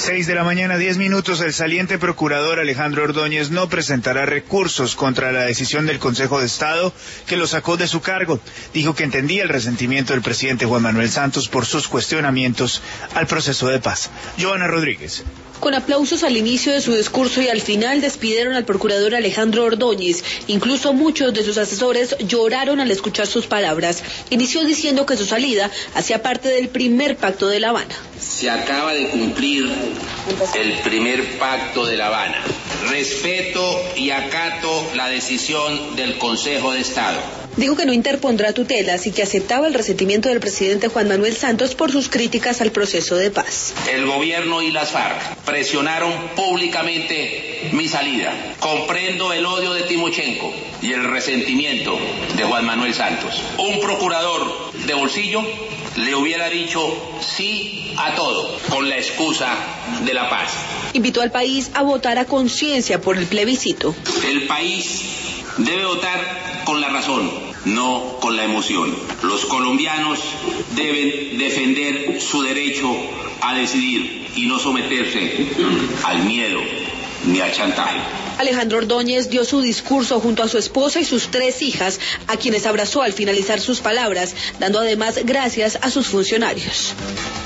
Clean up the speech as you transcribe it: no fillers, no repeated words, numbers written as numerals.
6:10 a.m. El saliente procurador Alejandro Ordóñez no presentará recursos contra la decisión del Consejo de Estado que lo sacó de su cargo. Dijo que entendía el resentimiento del presidente Juan Manuel Santos por sus cuestionamientos al proceso de paz. Joana Rodríguez. Con aplausos al inicio de su discurso y al final despidieron al procurador Alejandro Ordóñez. Incluso muchos de sus asesores lloraron al escuchar sus palabras. Inició diciendo que su salida hacía parte del primer pacto de La Habana. Se acaba de cumplir el primer pacto de La Habana. Respeto y acato la decisión del Consejo de Estado. Dijo que no interpondrá tutelas y que aceptaba el resentimiento del presidente Juan Manuel Santos por sus críticas al proceso de paz. El gobierno y las FARC presionaron públicamente mi salida. Comprendo el odio de Timochenko y el resentimiento de Juan Manuel Santos. Un procurador de bolsillo le hubiera dicho sí a todo con la excusa de la paz. Invitó al país a votar a conciencia por el plebiscito. El país debe votar con la razón, no con la emoción. Los colombianos deben defender su derecho a decidir y no someterse al miedo ni al chantaje. Alejandro Ordóñez dio su discurso junto a su esposa y sus 3 hijas, a quienes abrazó al finalizar sus palabras, dando además gracias a sus funcionarios.